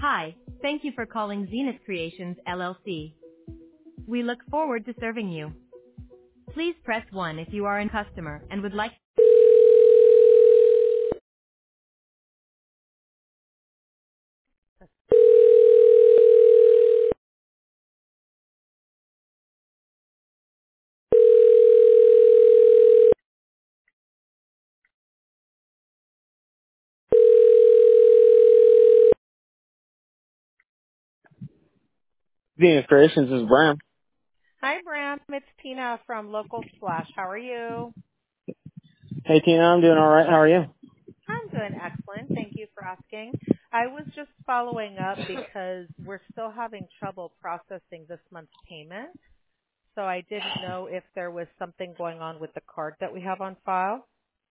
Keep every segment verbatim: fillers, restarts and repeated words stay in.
Hi, thank you for calling Zenith Creations L L C. We look forward to serving you. Please press one if you are a customer and would like. Zenith Creations is Bram. Hi, Bram. It's Tina from Local Splash. How are you? Hey Tina, I'm doing alright. How are you? I'm doing excellent. Thank you for asking. I was just following up because we're still having trouble processing this month's payment. So I didn't know if there was something going on with the card that we have on file.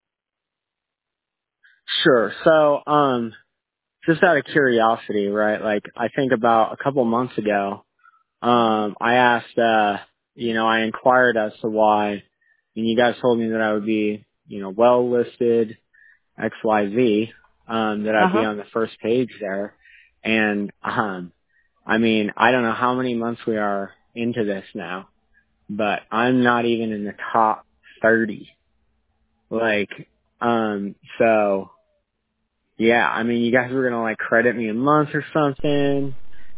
Sure. So, um, just out of curiosity, right? Like, I think about a couple months ago, hmm um, I asked, uh, you know, I inquired as to why, and you guys told me that I would be, you know, well listed, X Y Z, um, that I'd be Uh-huh. on the first page there. And, um, I mean, I don't know how many months we are into this now, but I'm not even in the top thirty. Like, um, so, yeah, I mean, you guys were gonna like credit me a month or something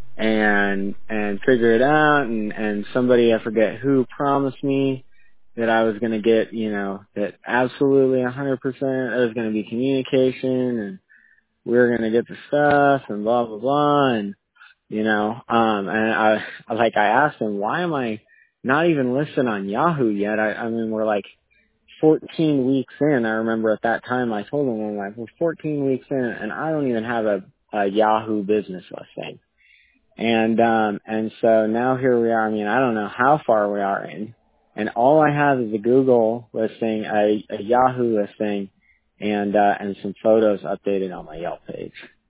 and, and figure it out and, and somebody, I forget who, promised me that I was gonna get, you know, that absolutely one hundred percent there was gonna be communication and we were gonna get the stuff and blah, blah, blah, and you know, um, and I, like, I asked him, why am I not even listed on Yahoo yet? I, I mean, we're like fourteen weeks in. I remember at that time I told him, I'm like, we're fourteen weeks in and I don't even have a, a Yahoo business listing. And, um, and so now here we are. I mean, I don't know how far we are in, and all I have is a Google listing, a, a Yahoo listing, and, uh, and some photos updated on my Yelp page.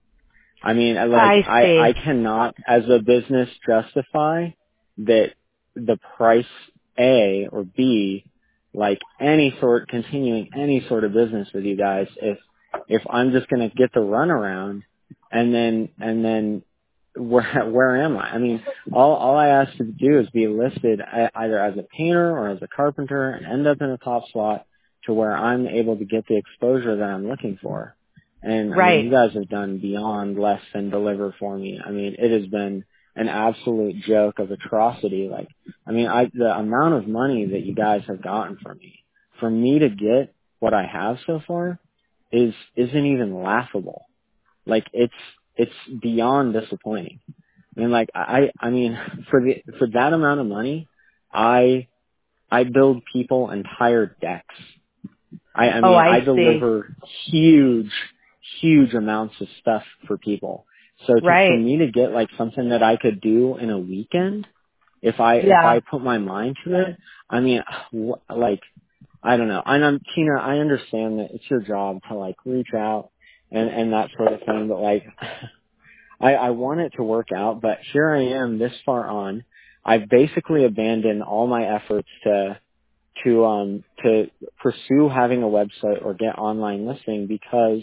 I mean, I- like, I I, see. I cannot, as a business, justify that the price A or B, like any sort, continuing any sort of business with you guys, if, if I'm just going to get the runaround and then, and then where, where am I? I mean, all, all I ask to do is be listed e- either as a painter or as a carpenter and end up in a top slot to where I'm able to get the exposure that I'm looking for. And I mean, you Right. guys have done beyond less than deliver for me. I mean, it has been an absolute joke of atrocity. Like, I mean, I, the amount of money that you guys have gotten from me, for me to get what I have so far is, isn't even laughable. Like, it's, it's beyond disappointing. I mean, like, I, I mean, for the, for that amount of money, I, I build people entire decks. I, I Oh, mean, I I see. deliver huge, huge amounts of stuff for people. So to, for Right. me to get like something that I could do in a weekend, if I, if Yeah. I put my mind to it, I mean, wh- like, I don't know. And I'm, Tina, I understand that it's your job to like reach out and, and that sort of thing, but like, I, I want it to work out, but here I am this far on. I've basically abandoned all my efforts to to um to pursue having a website or get online listing because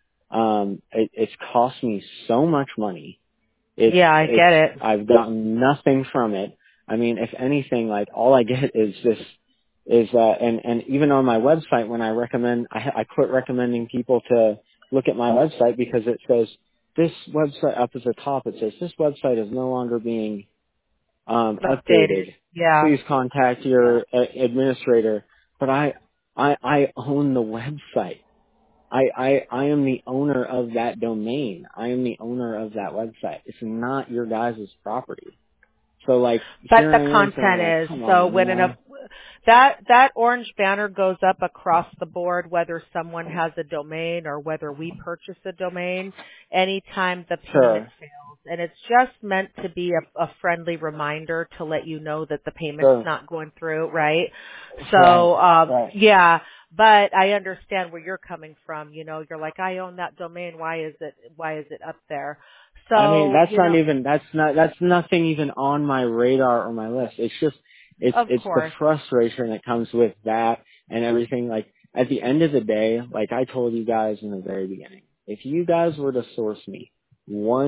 um it, it's cost me so much money. It's Yeah, I it's get it. I've gotten nothing from it. I mean, if anything, like all I get is this is uh and and even on my website when I recommend I I quit recommending people to look at my website because it says this website up at the top, it says this website is no longer being um, Updated. updated. Yeah. Please contact your uh, administrator. But I, I, I own the website. I, I, I am the owner of that domain. I am the owner of that website. It's not your guys' property. So like, But here the I am saying content like, is come so on, you when an, know? that that orange banner goes up across the board, whether someone has a domain or whether we purchase a domain, anytime the payment Sure, fails, and it's just meant to be a, a friendly reminder to let you know that the payment's sure, not going through, right? right, So um, right. yeah. But I understand where you're coming from. You know, you're like, I own that domain. Why is it? Why is it up there? I mean, So that's you not know, even, that's not, that's nothing even on my radar or my list. It's just, it's, of it's the course. frustration that comes with that and everything. Like, at the end of the day, like I told you guys in the very beginning, if you guys were to source me one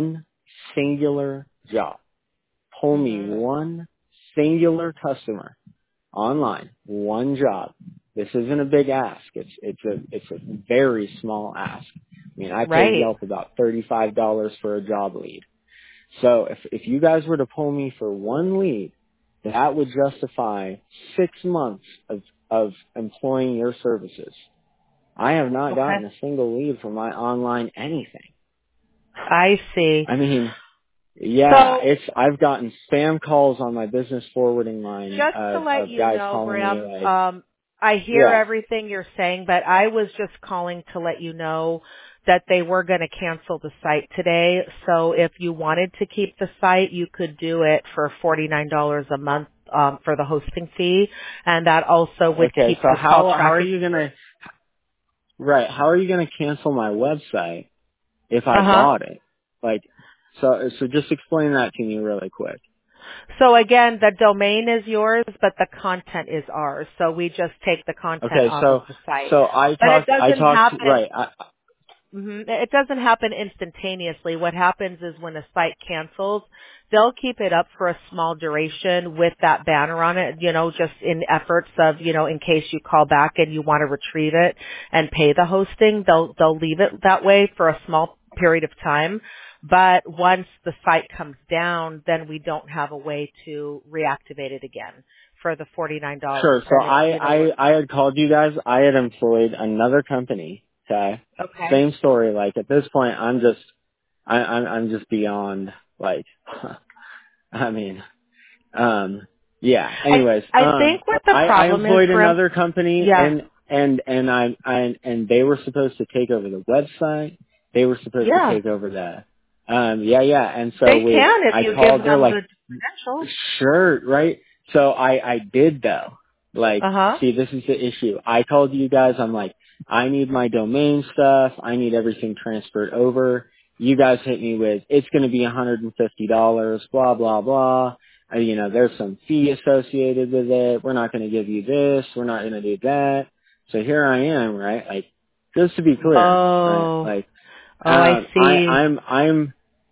singular job. Pull me Mhm. one singular customer online, one job. This isn't a big ask. It's it's a it's a very small ask. I mean, I pay Right. Yelp about thirty-five dollars for a job lead. So if if you guys were to pull me for one lead, that would justify six months of of employing your services. I have not Okay. gotten a single lead from my online anything. I see. I mean, yeah, So it's I've gotten spam calls on my business forwarding line just to of let of you guys know, calling me Bram, like, um, I hear yeah, everything you're saying, but I was just calling to let you know that they were going to cancel the site today. So if you wanted to keep the site, you could do it for forty-nine dollars a month um, for the hosting fee, and that also would okay. keep So the call how how are tracking. you gonna right? How are you gonna cancel my website if I Uh huh. bought it? Like, so so just explain that to me really quick. So again, the domain is yours, but the content is ours. So we just take the content Okay, off of so the site. so I But it talked I doesn't talked happen. right. I, hmm It doesn't happen instantaneously. What happens is when a site cancels, they'll keep it up for a small duration with that banner on it, you know, just in efforts of, you know, in case you call back and you want to retrieve it and pay the hosting, they'll, they'll leave it that way for a small period of time. But once the site comes down, then we don't have a way to reactivate it again for the forty-nine dollars. Sure. So And it, I, you know, I, I had called you guys. I had employed another company. Okay. okay. Same story. Like at this point, I'm just, I, I'm, I'm just beyond like, I mean, um, yeah. I, Anyways, I um, think what the I, I problem is, employed Brim, another company yeah, and, and, and I, I, and they were supposed to take over the website. They were supposed to yeah. take over the, um, yeah, yeah. And so They we, can if I you give called, they're them like, the credentials. sure, right? So I, I did though. Like, Uh huh. see, this is the issue. I called you guys. I'm like, I need my domain stuff. I need everything transferred over. You guys hit me with, it's going to be one hundred fifty dollars, blah, blah, blah. Uh, you know, there's some fee associated with it. We're not going to give you this. We're not going to do that. So here I am, right? Like, just to be clear, right? Oh. Like, Oh, I um, I, see. I'm, I'm,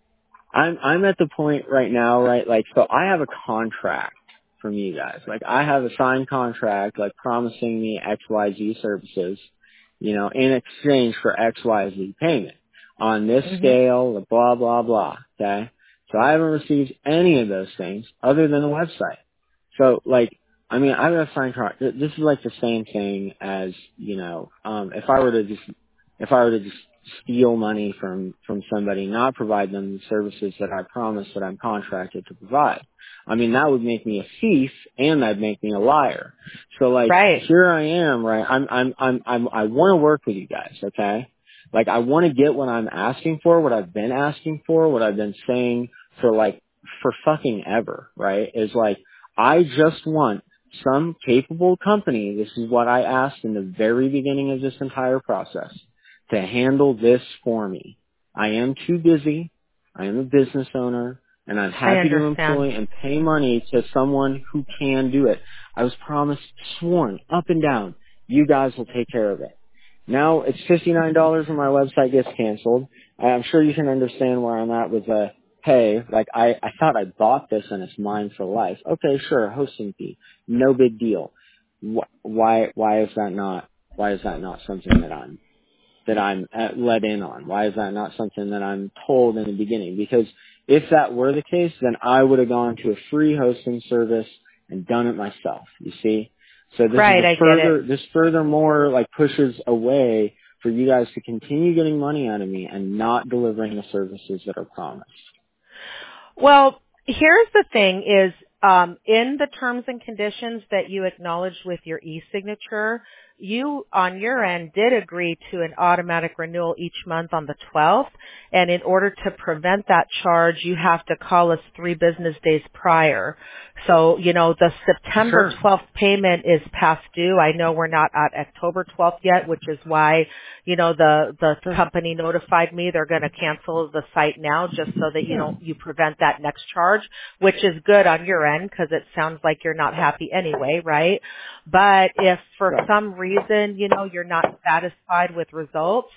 I'm I'm at the point right now, right? Like, so I have a contract from you guys. Like, I have a signed contract, like promising me X Y Z services, you know, in exchange for X Y Z payment on this Mhm. scale, blah blah blah. Okay, so I haven't received any of those things other than the website. So, like, I mean, I've got a signed contract. This is like the same thing as, you know, um, if I were to just if I were to just steal money from, from somebody, not provide them the services that I promised that I'm contracted to provide. I mean, that would make me a thief and that'd make me a liar. So like, Right. here I am, right? I'm, I'm, I'm, I'm I want to work with you guys, okay? Like, I want to get what I'm asking for, what I've been asking for, what I've been saying for like, for fucking ever, right? Is like, I just want some capable company. This is what I asked in the very beginning of this entire process, to handle this for me. I am too busy. I am a business owner, and I'm I happy to understand. employ and pay money to someone who can do it. I was promised, sworn, up and down, you guys will take care of it. Now it's fifty-nine dollars when my website gets canceled. I'm sure you can understand where I'm at with a, hey, like I, I thought I bought this and it's mine for life. Okay, sure, hosting fee. No big deal. Wh- Why, why is that not, why is that not something that I'm that I'm uh, let in on? Why is that not something that I'm told in the beginning? Because if that were the case, then I would have gone to a free hosting service and done it myself, you see? So this is Right, a I get it. further, this furthermore like pushes away for you guys to continue getting money out of me and not delivering the services that are promised. Well, here's the thing is, um, in the terms and conditions that you acknowledged with your e-signature, you on your end did agree to an automatic renewal each month on the twelfth. And in order to prevent that charge, you have to call us three business days prior. So, you know, the September Sure. twelfth payment is past due. I know we're not at October twelfth yet, which is why, you know, the, the Sure. company notified me they're going to cancel the site now just so that you don't, you prevent that next charge, which is good on your end because it sounds like you're not happy anyway, right? But if for Right. some reason, you know, you're not satisfied with results,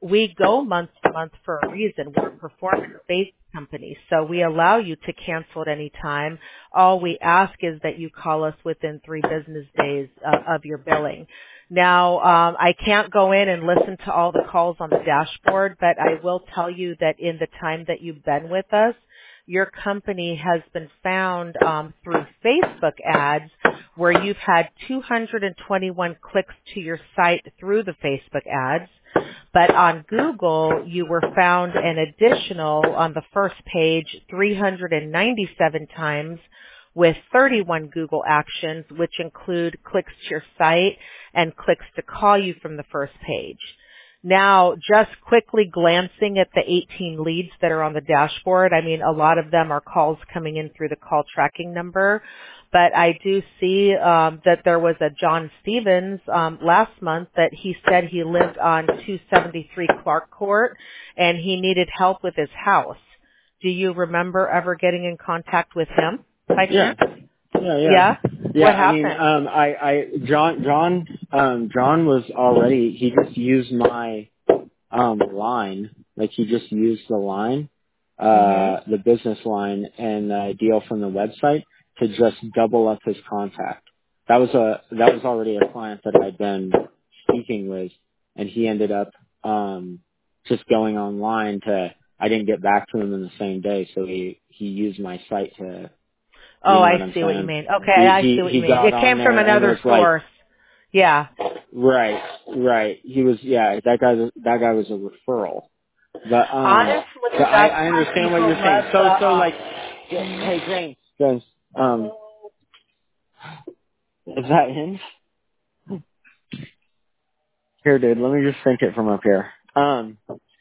we go month to month for a reason. We're a performance-based company, so we allow you to cancel at any time. All we ask is that you call us within three business days uh, of your billing. Now, um, I can't go in and listen to all the calls on the dashboard, but I will tell you that in the time that you've been with us, your company has been found um, through Facebook ads where you've had two hundred twenty-one clicks to your site through the Facebook ads. But on Google, you were found an additional, on the first page, three hundred ninety-seven times with thirty-one Google actions, which include clicks to your site and clicks to call you from the first page. Now, just quickly glancing at the eighteen leads that are on the dashboard, I mean, a lot of them are calls coming in through the call tracking number, but I do see um, that there was a John Stevens um, last month that he said he lived on two seventy-three Clark Court and he needed help with his house. Do you remember ever getting in contact with him by Yeah. chance? Yeah, yeah. Yeah? Yeah, What I mean, happened? um, I, I, John, John, um, John was already, he just used my, um, line, like he just used the line, uh, Mm-hmm. the business line and the deal from the website to just double up his contact. That was a, that was already a client that I'd been speaking with, and he ended up, um, just going online to, I didn't get back to him in the same day, so he, he used my site to, you Oh, know I what I'm see what you saying? mean. Okay, He, I see he, what you he mean. got It on came from there and another was like, source. Yeah. right, right. He was, yeah, that guy, that guy was a referral. But, um, Honestly, but I, that's I why understand what people you're saying. love So, the, so um, like, hey, James, James, um, is that him? Here, dude, let me just think it from up here. Um,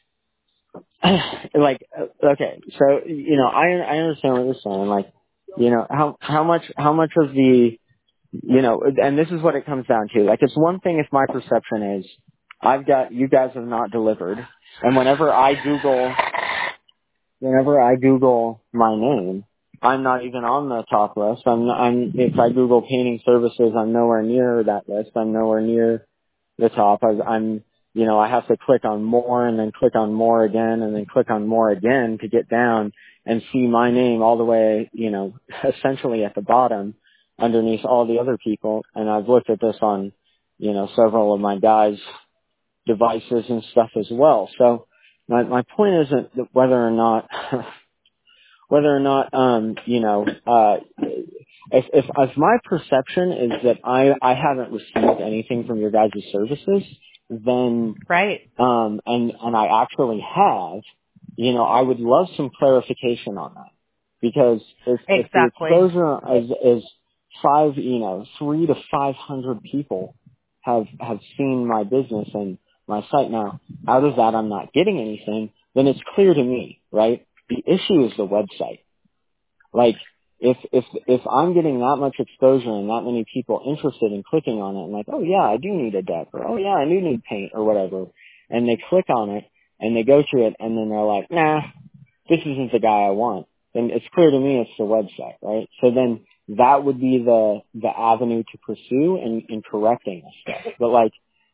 like, uh, okay, so, you know, I, I understand what you're saying. Like, you know, how, how much, how much of the, you know, and this is what it comes down to. Like, it's one thing if my perception is, I've got, you guys have not delivered, and whenever I Google, whenever I Google my name, I'm not even on the top list. I'm, I'm, if I Google painting services, I'm nowhere near that list. I'm nowhere near the top. I, I'm, you know, I have to click on more and then click on more again and then click on more again to get down and see my name all the way, you know, essentially at the bottom underneath all the other people. And I've looked at this on, you know, several of my guys' devices and stuff as well. So my, my point isn't that whether or not, whether or not, um, you know, uh, if, if, if my perception is that I, I haven't received anything from your guys' services, then, right. um, and, and I actually have, you know, I would love some clarification on that. Because if, if the Exactly. exposure is, is five, you know, three to five hundred people have, have seen my business and my site now, out of that I'm not getting anything, then it's clear to me, right? The issue is the website. Like, if, if, if I'm getting that much exposure and that many people interested in clicking on it and like, oh yeah, I do need a deck, or oh yeah, I do need paint or whatever, and they click on it and they go to it and then they're like, nah, this isn't the guy I want, then it's clear to me it's the website, right? So then that would be the, the avenue to pursue in, in correcting this stuff. But like,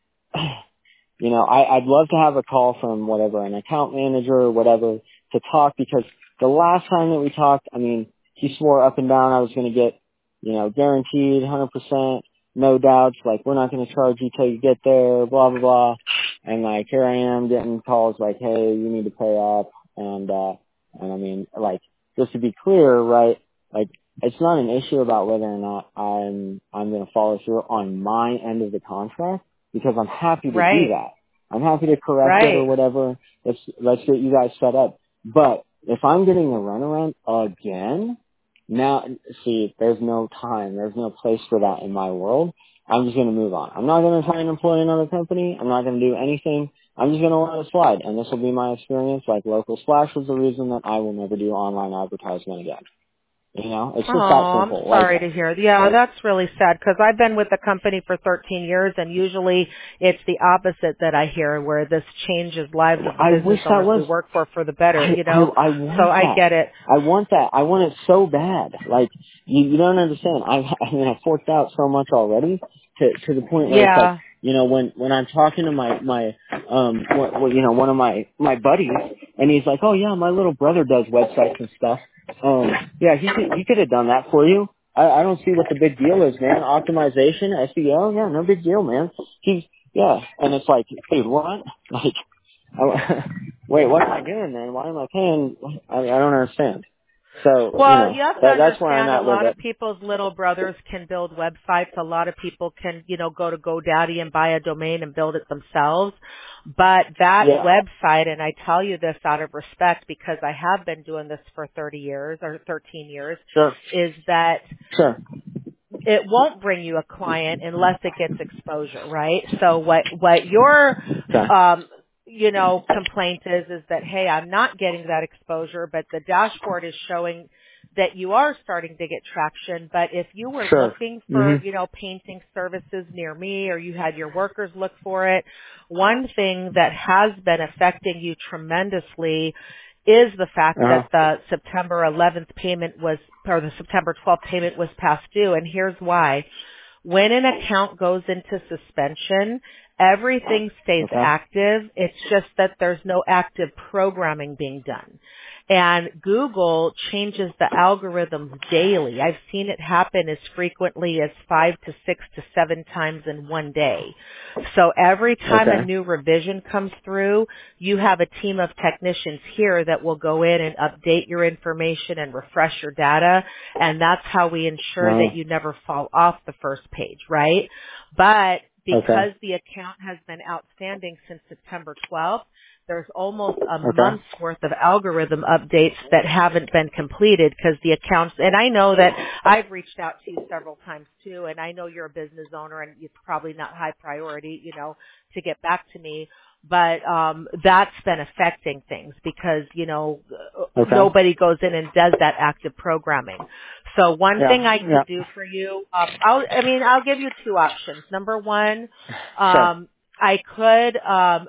you know, I, I'd love to have a call from whatever, an account manager or whatever to talk, because the last time that we talked, I mean, he swore up and down I was going to get, you know, guaranteed one hundred percent, no doubts, like, we're not going to charge you till you get there, blah, blah, blah. And like, here I am getting calls like, hey, you need to pay up. And, uh, and I mean, like, just to be clear, right, like, it's not an issue about whether or not I'm, I'm going to follow through on my end of the contract, because I'm happy to do Right. that. I'm happy to correct it or Right. whatever. Let's, let's get you guys set up. But if I'm getting a runaround again, now, see, there's no time, there's no place for that in my world. I'm just going to move on. I'm not going to try and employ another company. I'm not going to do anything. I'm just going to let it slide. And this will be my experience. Like, Local Splash was the reason that I will never do online advertisement again. You know, it's Oh, just that I'm simple. Like, sorry to hear. Yeah, that's really sad because I've been with the company for thirteen years, and usually it's the opposite that I hear, where this changes lives of the I business wish that owners we was, work for for the better, I, you I, know? I So want I that. get it. I want that. I want it so bad. Like, you, you don't understand. I, I mean, I've forked out so much already to, to the point where it's like, Yeah. You know, when, when I'm talking to my, my, um, what, what, you know, one of my, my buddies, and he's like, oh yeah, my little brother does websites and stuff. Um, yeah, he could, he could have done that for you. I, I don't see what the big deal is, man. Optimization, S E O, yeah, no big deal, man. He, yeah, and it's like, dude, what? Like, I, wait, what am I doing, man? Why am I paying? I, I don't understand. So, you Well, know, you have to that, that's where I'm understand a at with lot it. of people's little brothers can build websites. A lot of people can, you know, go to GoDaddy and buy a domain and build it themselves. But that Yeah, website, and I tell you this out of respect because I have been doing this for thirty years or thirteen years, sure, is that sure. it won't bring you a client unless it gets exposure, right? So what, what your, Okay. um, you know, complaint is, is that, hey, I'm not getting that exposure, but the dashboard is showing that you are starting to get traction. But if you were Sure. looking for, Mhm. you know, painting services near me or you had your workers look for it, one thing that has been affecting you tremendously is the fact Uh huh. that the September eleventh payment was, or the September twelfth payment was past due. And here's why. When an account goes into suspension, everything stays Okay. active. It's just that there's no active programming being done. And Google changes the algorithms daily. I've seen it happen as frequently as five to six to seven times in one day. So every time a Okay. new revision comes through, you have a team of technicians here that will go in and update your information and refresh your data. And that's how we ensure Uh, that you never fall off the first page, right? But okay. because the account has been outstanding since September twelfth, there's almost a Okay. month's worth of algorithm updates that haven't been completed because the accounts, and I know that I've reached out to you several times too, and I know you're a business owner and it's probably not high priority, you know, to get back to me, but um that's been affecting things because, you know, Okay. nobody goes in and does that active programming. So one Yeah. thing I Yeah. could do for you, um, I'll, I mean, I'll give you two options. Number one, Sure. um, I could um,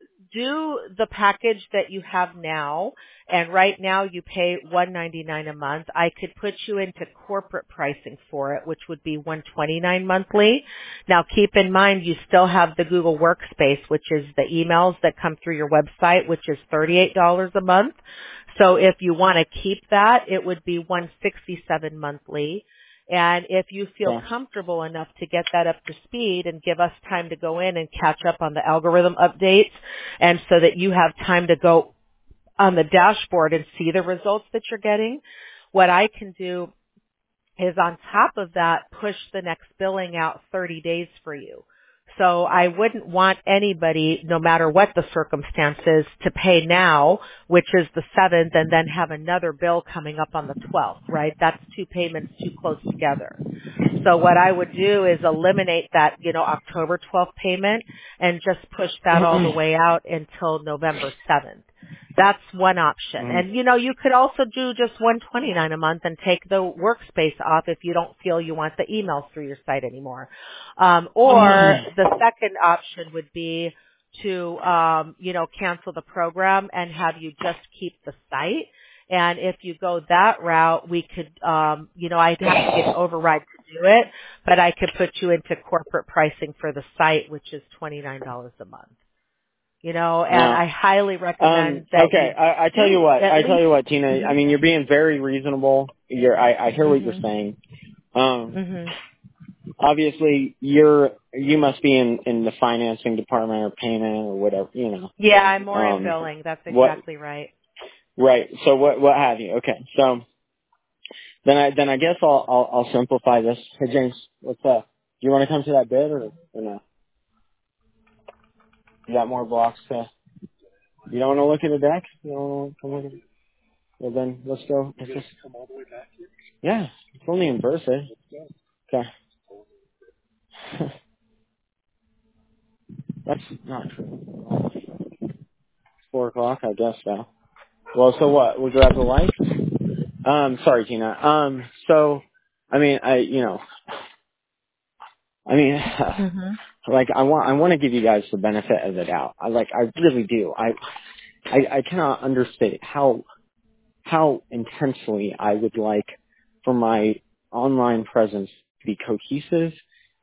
do the package that you have now, and right now you pay one ninety-nine a month. I could put you into corporate pricing for it, which would be one twenty-nine monthly. Now keep in mind you still have the Google Workspace, which is the emails that come through your website, which is thirty-eight dollars a month. So if you want to keep that, it would be one sixty-seven monthly. And if you feel Okay. comfortable enough to get that up to speed and give us time to go in and catch up on the algorithm updates, and so that you have time to go on the dashboard and see the results that you're getting, what I can do is on top of that, push the next billing out thirty days for you. So I wouldn't want anybody, no matter what the circumstances, to pay now, which is the seventh, and then have another bill coming up on the twelfth, right? That's two payments too close together. So what I would do is eliminate that, you know, October twelfth payment and just push that all the way out until November seventh. That's one option. Mm. And you know, you could also do just one twenty-nine a month and take the workspace off if you don't feel you want the emails through your site anymore. Um, or the second option would be to, um, you know, cancel the program and have you just keep the site. And if you go that route, we could, um, you know, I'd have to get an override to do it, but I could put you into corporate pricing for the site, which is twenty-nine dollars a month. You know, and Now, I highly um, recommend that okay, you I, I tell you do what, at I tell least. you what, Tina, I Mhm. mean, you're being very reasonable. You're, I, I hear what you're Mhm. saying. Um, Mhm. obviously, you're, you must be in, in the financing department or payment or whatever, you know. Yeah, I'm more in Um, billing. That's what, exactly right. right, so what, what have you? Okay, so, then I, then I guess I'll, I'll, I'll simplify this. Hey, James, what's up? Do you want to come to that bid or, or no? You got more blocks to, you don't want to look at the deck? You don't want to come look at it? Well then, let's go. Let's just, yeah, it's only in Versa. Okay. That's not true. Four o'clock, I guess so. Well, so what? We grab the light? Um, sorry, Tina. Um, so, I mean, I, you know, I mean, Mhm. like, I want, I want to give you guys the benefit of the doubt. I like, I really do. I, I, I cannot understate how, how intensely I would like for my online presence to be cohesive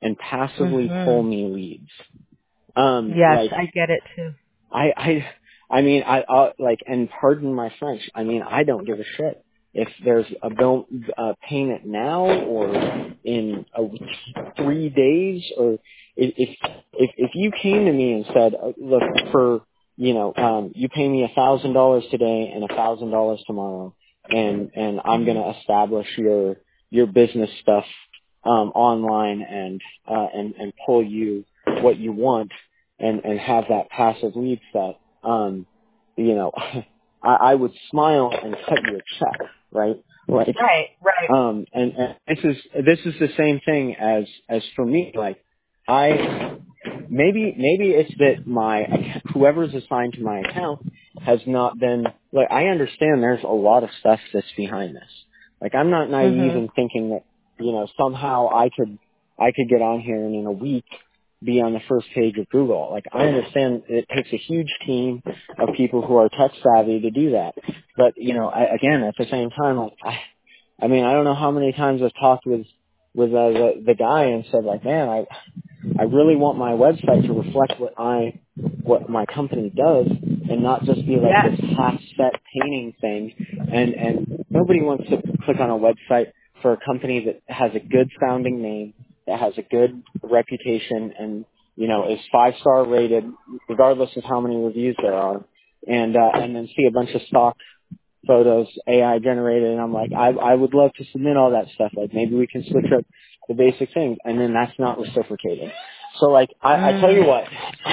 and passively Mhm. pull me leads. Um, Yes, like, I get it too. I, I, I mean, I, I, like, and pardon my French, I mean, I don't give a shit if there's a bill, uh, payment now or in a, three days, or if, if, if, if you came to me and said, uh, look, for, you know, um, you pay me a thousand dollars today and a thousand dollars tomorrow, and, and I'm going to establish your, your business stuff, um, online and, uh, and, and pull you what you want, and, and have that passive lead set, um, you know, I, I would smile and cut you a check, right? Like, Right, right. um, and, and this is, this is the same thing as, as for me, like, I, maybe, maybe it's that my, whoever's assigned to my account has not been, like, I understand there's a lot of stuff that's behind this. Like, I'm not naive Mhm. in thinking that, you know, somehow I could, I could get on here and in a week be on the first page of Google. Like, I understand it takes a huge team of people who are tech savvy to do that. But, you know, I, again, at the same time, like, I, I mean, I don't know how many times I've talked with, with uh, the, the guy and said, like, man, I, I really want my website to reflect what I, what my company does, and not just be like Yes. this half-set painting thing. And, and nobody wants to click on a website for a company that has a good sounding name, that has a good reputation, and, you know, is five-star rated, regardless of how many reviews there are, and, uh, and then see a bunch of stock photos A I generated, and I'm like, I, I would love to submit all that stuff. Like, maybe we can switch up the basic things, and then that's not reciprocated. So, like, I, I tell you Mm. what,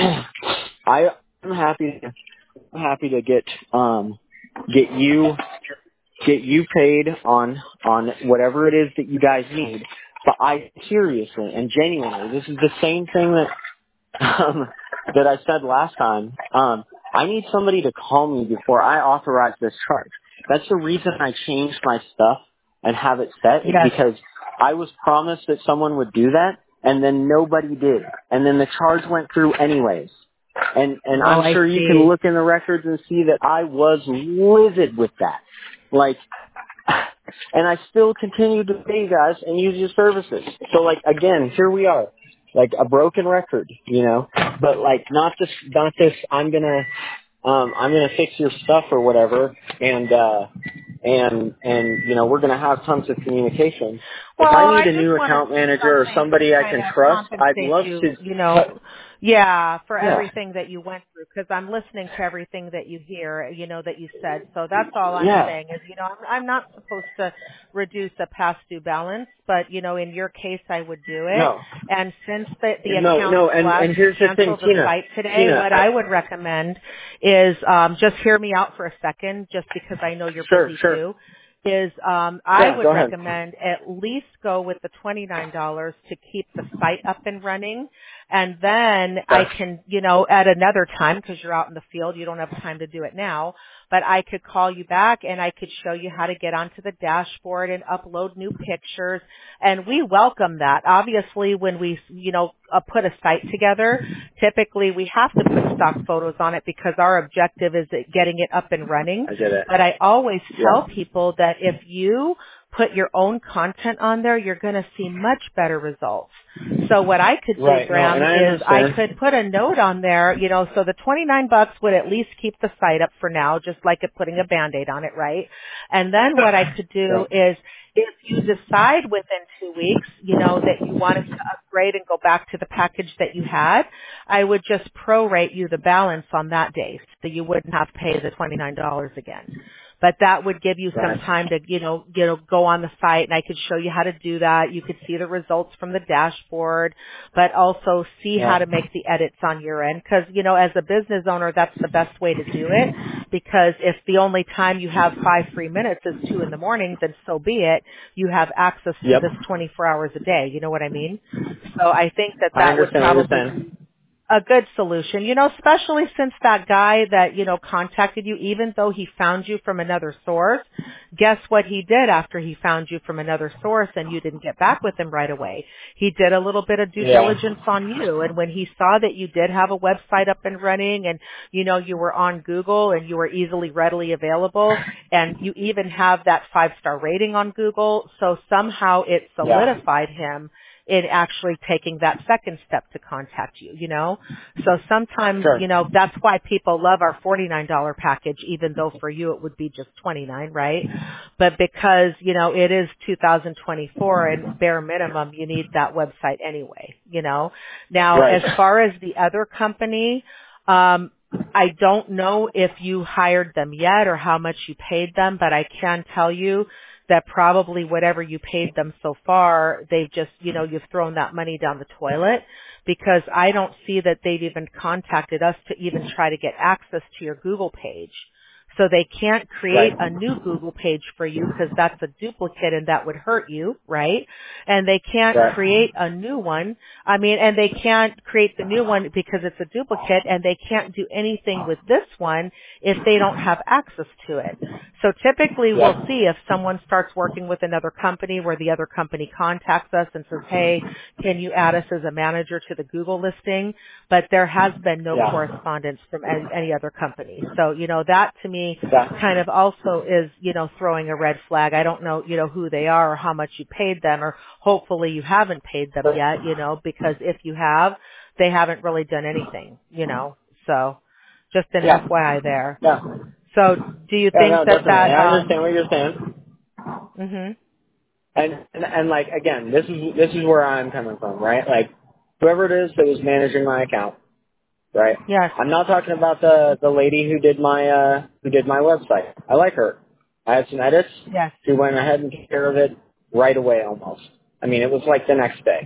I, I'm happy to, I'm happy to get, um, get you, get you paid on, on whatever it is that you guys need. But I seriously and genuinely, this is the same thing that um, that I said last time. Um, I need somebody to call me before I authorize this charge. That's the reason I changed my stuff and have it set, is Yes. because I was promised that someone would do that, and then nobody did. And then the charge went through anyways. And and Oh, I'm I sure you can see. look in the records and see that I was livid with that. Like, and I still continue to pay you guys and use your services. So, like, again, here we are, like a broken record, you know. But like, not this, not this. I'm gonna, um, I'm gonna fix your stuff or whatever, and uh, and and you know, we're gonna have tons of communication. If Well, I I need a just new want to account do manager or something to somebody I kind can of trust, I'd compensate love you, to. you know, yeah, for Yeah, everything that you went through, because I'm listening to everything that you hear, you know, that you said. So that's all I'm yeah. saying is, you know, I'm, I'm not supposed to reduce a past due balance, but, you know, in your case, I would do it. No, And since the, the no, account no. And flagged and here's the thing, cancel the Tina. site today, Tina, what I, I would recommend is um, just hear me out for a second, just because I know you're sure, busy sure. too is um, I Yeah, would go ahead. recommend at least go with the twenty-nine dollars to keep the site up and running. And then I Okay. can, you know, at another time, because you're out in the field, you don't have time to do it now, but I could call you back and I could show you how to get onto the dashboard and upload new pictures. And we welcome that. Obviously, when we, you know, uh, put a site together, typically we have to put stock photos on it because our objective is that getting it up and running. I get it. But I always tell Yeah. people that if you put your own content on there, you're going to see much better results. So what I could do, Right. No, and Graham, I is I understand. could put a note on there, you know, so the twenty-nine bucks would at least keep the site up for now, just like it putting a Band-Aid on it, right? And then what I could do Yeah. is if you decide within two weeks, you know, that you wanted to upgrade and go back to the package that you had, I would just prorate you the balance on that day so you wouldn't have to pay the twenty-nine dollars again. But that would give you some Right. time to, you know, you know, go on the site and I could show you how to do that. You could see the results from the dashboard, but also see how Yeah. to make the edits on your end. Cause, you know, as a business owner, that's the best way to do it. Because if the only time you have five free minutes is two in the morning, then so be it. You have access to Yep. this twenty-four hours a day. You know what I mean? So I think that I that would understand what you're probably saying. a good solution, you know, especially since that guy that, you know, contacted you, even though he found you from another source, guess what he did after he found you from another source and you didn't get back with him right away? He did a little bit of due Yeah. diligence on you. And when he saw that you did have a website up and running and, you know, you were on Google and you were easily, readily available and you even have that five-star rating on Google, so somehow it Yeah. solidified him in actually taking that second step to contact you, you know? So sometimes, Sure. you know, that's why people love our forty-nine dollars package, even though for you it would be just twenty-nine dollars, right? But because, you know, it is two thousand twenty-four and bare minimum, you need that website anyway, you know? Now, Right. as far as the other company, um, I don't know if you hired them yet or how much you paid them, but I can tell you that probably whatever you paid them so far, they've just, you know, you've thrown that money down the toilet, because I don't see that they've even contacted us to even try to get access to your Google page. So they can't create Right. a new Google page for you because that's a duplicate and that would hurt you, right? And they can't Right. create a new one. I mean, and they can't create the new one because it's a duplicate, and they can't do anything with this one if they don't have access to it. So typically we'll Yeah. see if someone starts working with another company where the other company contacts us and says, hey, can you add us as a manager to the Google listing? But there has been no Yeah. correspondence from any, any other company. So, you know, that to me Yeah. kind of also is, you know, throwing a red flag. I don't know, you know, who they are or how much you paid them, or hopefully you haven't paid them yet, you know, because if you have, they haven't really done anything, you know. So just an Yeah. F Y I there. Yeah. So do you Yeah, think no, that definitely. that, I um, understand what you're saying. mhm. And, and and like again, this is this is where I'm coming from, right? Like whoever it is that was managing my account, right? Yes. I'm not talking about the the lady who did my uh who did my website. I like her. I had some edits. Yes. She went ahead and took care of it right away almost. I mean, it was like the next day.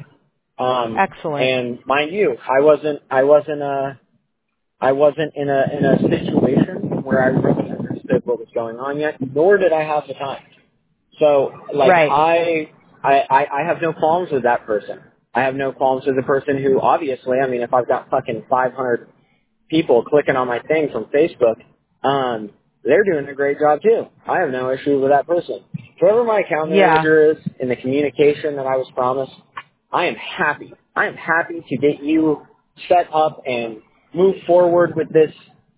Um Excellent. and mind you, I wasn't I wasn't uh I wasn't in a in a situation where I really understood what was going on yet, nor did I have the time. So, like, Right. I, I, I I have no qualms with that person. I have no qualms with the person who, obviously, I mean, if I've got fucking five hundred people clicking on my thing from Facebook, um, they're doing a great job too. I have no issue with that person. Whoever my account Yeah. manager is in the communication that I was promised, I am happy. I am happy to get you set up and move forward with this.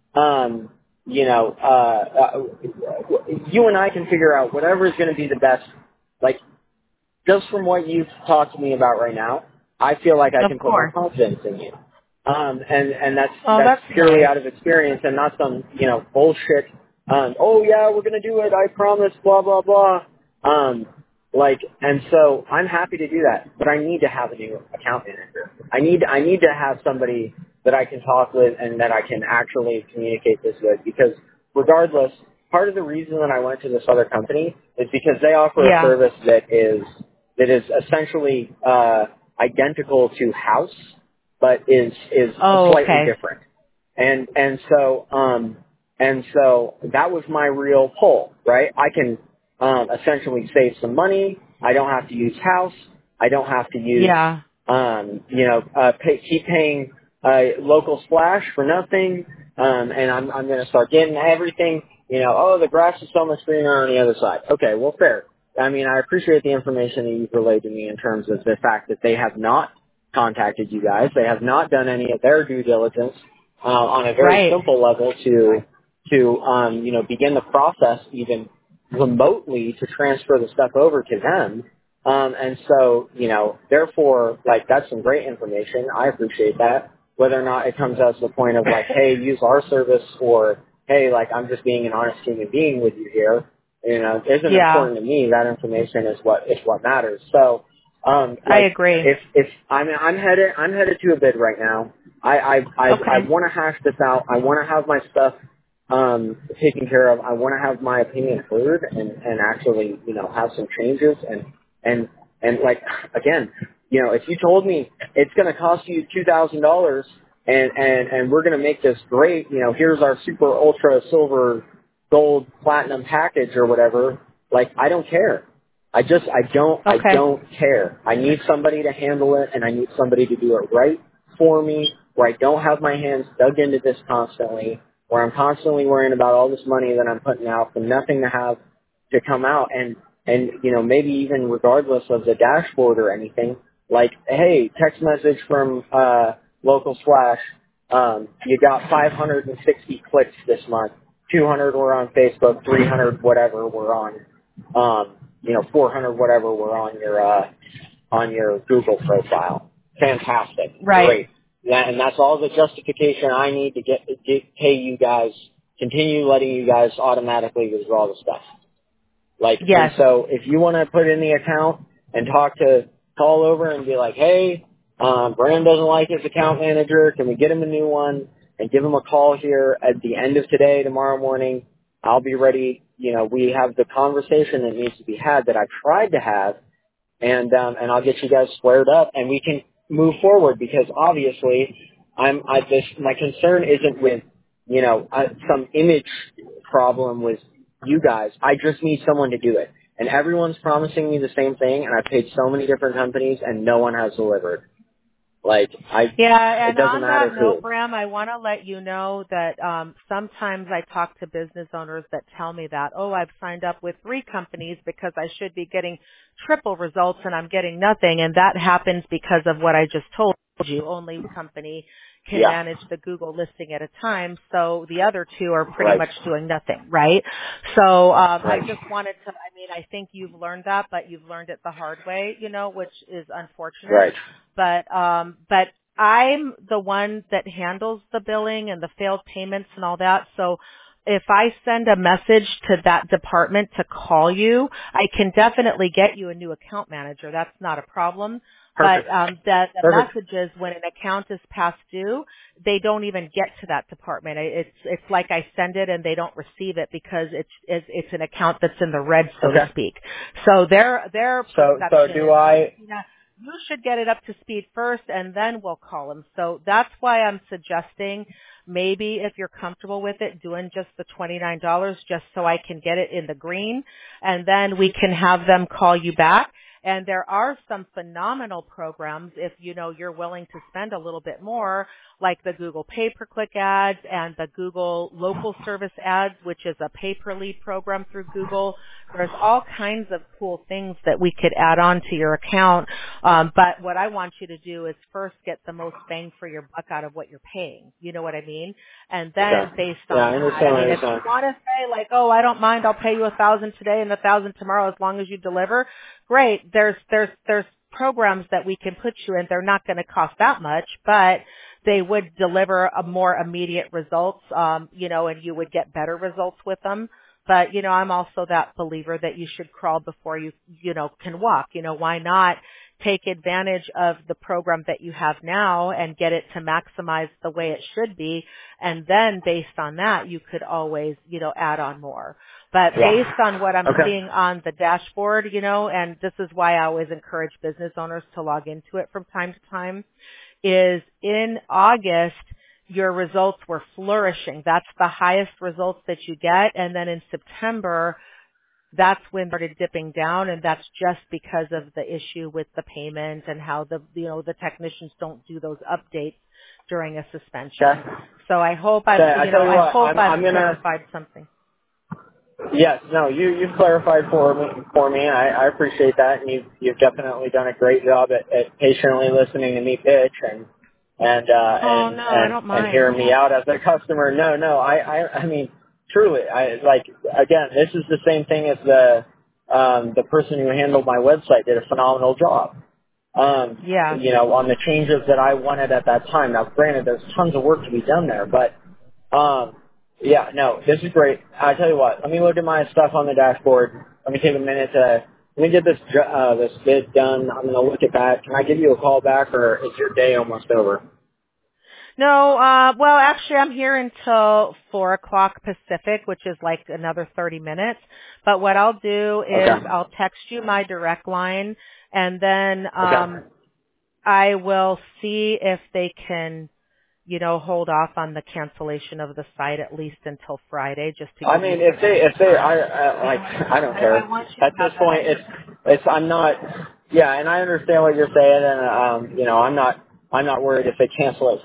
Um, you know, uh, uh, you and I can figure out whatever is going to be the best. Like, just from what you've talked to me about right now, I feel like I Of can put my course. confidence in you. Um, and, and that's, Oh, that's that's purely nice. out of experience and not some, you know, bullshit, um, oh yeah, we're gonna do it, I promise, blah, blah, blah. Um, like, and so I'm happy to do that, but I need to have a new account manager. I need, I need to have somebody that I can talk with and that I can actually communicate this with, because regardless, part of the reason that I went to this other company is because they offer a Yeah. service that is, that is essentially, uh, identical to House, but is is Oh, slightly okay. different. And and so um and so that was my real pull, right? I can um essentially save some money. I don't have to use House. I don't have to use Yeah. um you know uh pay, keep paying uh local splash for nothing. Um and I'm I'm going to start getting everything, you know, oh, the grass is so much greener on the other side. Okay, well, fair. I mean, I appreciate the information that you've relayed to me in terms of the fact that they have not contacted you guys. They have not done any of their due diligence uh, on a very Right. simple level to to um, you know begin the process even remotely to transfer the stuff over to them. Um, and so you know, therefore, like that's some great information. I appreciate that. Whether or not it comes out to the point of like, hey, use our service, or hey, like I'm just being an honest human being with you here. You know, isn't Yeah. important to me. That information is what is what matters. So. Um, I like agree. if if I'm I'm headed I'm headed to a bid right now. I I I, I Okay. want to hash this out. I want to have my stuff um taken care of. I want to have my opinion heard and and actually you know have some changes and and and like again you know if you told me it's going to cost you two thousand dollars and and and we're going to make this great, you know, here's our super ultra silver gold platinum package or whatever, like I don't care. I just, I don't, I Okay. don't care. I need somebody to handle it, and I need somebody to do it right for me, where I don't have my hands dug into this constantly, where I'm constantly worrying about all this money that I'm putting out for nothing to have to come out, and, and, you know, maybe even regardless of the dashboard or anything, like, hey, text message from, uh, local slash, um, you got five hundred sixty clicks this month, two hundred were on Facebook, three hundred whatever were on, um, you know, four hundred whatever were on your, uh, on your Google profile. Fantastic. Right. Great. That, and that's all the justification I need to get, get pay you guys, continue letting you guys automatically withdraw the stuff. Like, and Yes. so if you want to put in the account and talk to, call over and be like, hey, um, Brandon doesn't like his account manager. Can we get him a new one? And give him a call here at the end of today, tomorrow morning. I'll be ready. You know, we have the conversation that needs to be had that I tried to have, and um, and I'll get you guys squared up, and we can move forward. Because obviously, I'm I this my concern isn't with you know uh, some image problem with you guys. I just need someone to do it, and everyone's promising me the same thing, and I've paid so many different companies, and no one has delivered. Like I, Yeah, it and doesn't on matter that who. note, Bram, I want to let you know that um, sometimes I talk to business owners that tell me that, oh, I've signed up with three companies because I should be getting triple results and I'm getting nothing, and that happens because of what I just told you. Only one company can Yeah. manage the Google listing at a time, so the other two are pretty Right. much doing nothing, right? So um, I Right. just wanted to, I mean, I think you've learned that, but you've learned it the hard way, you know, which is unfortunate. Right. But um, but I'm the one that handles the billing and the failed payments and all that. So if I send a message to that department to call you, I can definitely get you a new account manager. That's not a problem. Perfect. But um, the, the Perfect. messages when an account is past due, they don't even get to that department. It's it's like I send it and they don't receive it because it's it's, it's an account that's in the red, so Okay. to speak. So their their So, so perception do is, oh, I? Tina, you should get it up to speed first and then we'll call them. So that's why I'm suggesting maybe if you're comfortable with it, doing just the twenty-nine dollars just so I can get it in the green, and then we can have them call you back. And there are some phenomenal programs if, you know, you're willing to spend a little bit more, like the Google pay-per-click ads and the Google local service ads, which is a pay-per-lead program through Google. There's all kinds of cool things that we could add on to your account. Um, but what I want you to do is first get the most bang for your buck out of what you're paying. You know what I mean? And then Okay. based Yeah, on I that, understand I what mean, you're if you saying. want to say like, oh, I don't mind, I'll pay you a thousand today and a thousand tomorrow as long as you deliver, great. There's, there's, there's programs that we can put you in. They're not going to cost that much, but they would deliver a more immediate results, um, you know, and you would get better results with them. But, you know, I'm also that believer that you should crawl before you, you know, can walk. You know, why not take advantage of the program that you have now and get it to maximize the way it should be. And then based on that, you could always, you know, add on more. But Yeah. based on what I'm Okay. seeing on the dashboard, you know, and this is why I always encourage business owners to log into it from time to time, is in August, your results were flourishing. That's the highest results that you get. And then in September, that's when it started dipping down, and that's just because of the issue with the payment and how the, you know, the technicians don't do those updates during a suspension. Okay. So I hope I've, Okay, I you tell know, you I what, hope I'm, I've I'm gonna. clarified something. Yes, no, you you've clarified for me for me. I, I appreciate that, and you've you've definitely done a great job at, at patiently listening to me pitch and and uh, Oh and no, I and don't and mind. hearing me out as a customer. No, no, I I, I mean truly, I like again, this is the same thing as the um, the person who handled my website did a phenomenal job. Um, Yeah. you know, on the changes that I wanted at that time. Now, granted, there's tons of work to be done there, but um, yeah, no, this is great. I tell you what, let me look at my stuff on the dashboard. Let me take a minute to let me get this ju- uh, this bid done. I'm gonna look at that. Can I give you a call back, or is your day almost over? No, uh, well, actually, I'm here until four o'clock Pacific, which is like another thirty minutes. But what I'll do is Okay. I'll text you my direct line, and then Okay. um, I will see if they can, you know, hold off on the cancellation of the site at least until Friday, just to I give you mean, if some they, extra if they, time. I, I like, I don't I, care. I want you to At this have that point, extra it's, time. it's, I'm not, yeah, and I understand what you're saying, and um, you know, I'm not, I'm not worried if they cancel it for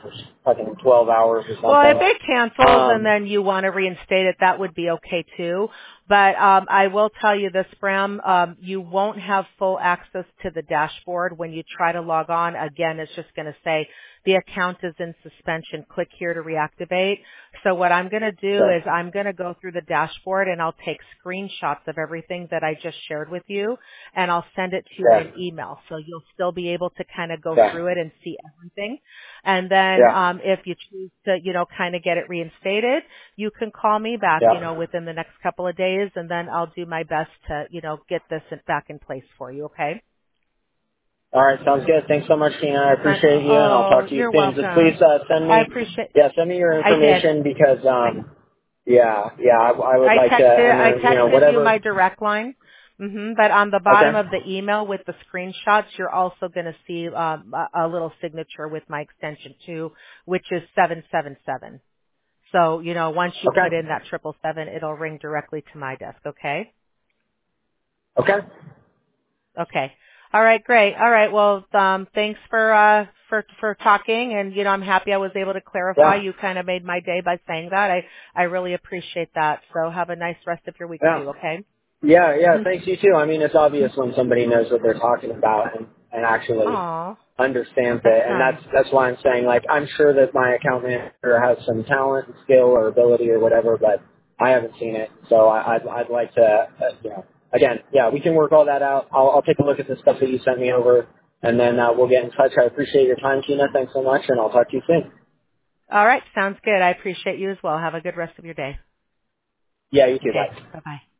fucking twelve hours or something. Well, if it cancels Um, and then you want to reinstate it, that would be okay too. But um, I will tell you this, Bram, um, you won't have full access to the dashboard when you try to log on. Again, it's just going to say the account is in suspension. Click here to reactivate. So what I'm going to do sure. is I'm going to go through the dashboard and I'll take screenshots of everything that I just shared with you, and I'll send it to you Yeah. in an email. So you'll still be able to kind of go Yeah. through it and see everything. And then Yeah. um, if you choose to, you know, kind of get it reinstated, you can call me back, you Yeah. know, within the next couple of days, and then I'll do my best to, you know, get this back in place for you, okay? All right, sounds good. Thanks so much, Tina. I Uh, appreciate you, and I'll oh, talk to you you're soon. Just please welcome. uh, send I me, appreciate. yeah, send me your I did. information because, um, yeah, yeah, I, I would I like to, texted. and I then you know texted you whatever. my direct line. hmm But on the bottom Okay. of the email with the screenshots, you're also going to see um, a, a little signature with my extension too, which is seven seven seven. So, you know, once you put Okay. in that triple seven, it'll ring directly to my desk, okay? Okay. Okay. All right, great. All right. Well, um, thanks for, uh, for, for talking. And, you know, I'm happy I was able to clarify. Yeah. You kind of made my day by saying that. I, I really appreciate that. So have a nice rest of your week Yeah. too, okay? Yeah, yeah, thanks you too. I mean, it's obvious when somebody knows what they're talking about and, and actually Aw, understands that's it. And nice. that's, that's why I'm saying, like, I'm sure that my account manager has some talent and skill or ability or whatever, but I haven't seen it. So I, I'd, I'd like to, uh, you know, again, yeah, we can work all that out. I'll, I'll take a look at the stuff that you sent me over, and then uh, we'll get in touch. I appreciate your time, Tina. Thanks so much, and I'll talk to you soon. All right. Sounds good. I appreciate you as well. Have a good rest of your day. Yeah, you too. Okay. Bye. Bye-bye.